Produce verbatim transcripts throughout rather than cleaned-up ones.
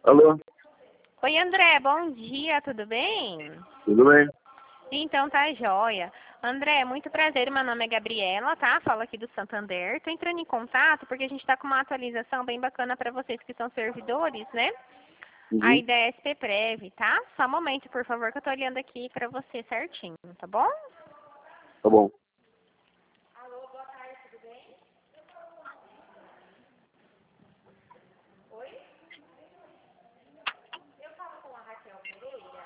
Alô? Oi, André, bom dia, tudo bem? Tudo bem? Então tá joia. André, muito prazer, meu nome é Gabriela, tá? Falo aqui do Santander. Tô entrando em contato porque a gente tá com uma atualização bem bacana para vocês que são servidores, né? Uhum. Aí da S P Prev, tá? Só um momento, por favor, que eu tô olhando aqui para você certinho, tá bom? Tá bom. Alô, boa tarde, tudo bem? Oi? Eu falo com a Raquel Pereira.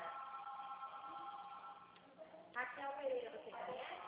Raquel Pereira, você conhece?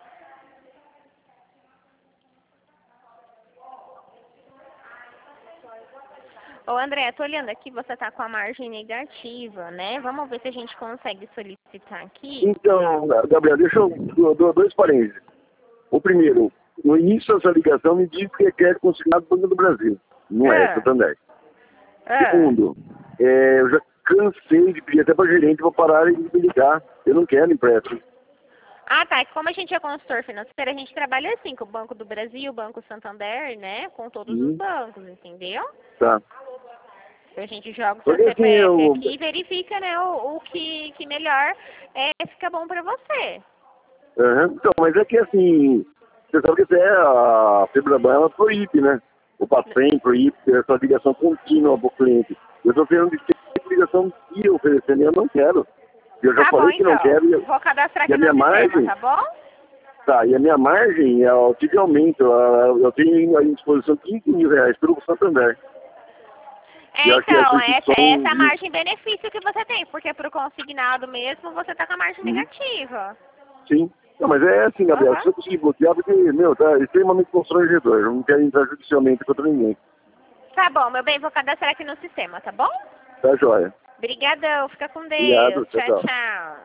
Ô André, tô olhando aqui, você tá com a margem negativa, né? Vamos ver se a gente consegue solicitar aqui. Então, Gabriel, deixa eu dou- dou dois parênteses. O primeiro, no início dessa ligação me diz que é crédito consignado do Banco do Brasil. Não é, Ah, Santander. ah. Segundo, é, eu já cansei de pedir até para gerente para parar de me ligar. Eu não quero empréstimo. Ah, tá. Como a gente é consultor financeiro, a gente trabalha assim com o Banco do Brasil, o Banco Santander, né? Com todos os Uhum. bancos, entendeu? Tá. A gente joga o seu Porque assim, C P F eu... aqui e verifica, né, o, o que, que melhor é, fica bom pra você. Uhum. Então, mas é que assim, você sabe que até a Febraban, ela proíbe, né? O Bacen proíbe ter essa ligação contínua para o cliente. Eu estou querendo ter ligação que eu oferecendo e eu não quero. Eu já Tá bom, falei que não então. quero e, Vou cadastrar e aqui a no minha sistema, margem, tá bom? tá, e a minha margem, eu tive aumento, eu, eu tenho à disposição quinze mil reais pelo Santander. É, E acho que então, essa essa, instituição essa é a viu. margem benefício que você tem, porque pro consignado mesmo você tá com a margem Uhum. negativa. Sim. Não, mas é assim, Gabriel, Aham. se eu conseguir bloquear, porque, meu, tá extremamente constrangedor. Eu não quero entrar judicialmente contra ninguém. Tá bom, meu bem, vou cadastrar aqui no sistema, tá bom? Tá joia. Obrigadão, fica com Deus. Obrigado, tchau, Tchau, tchau. tchau.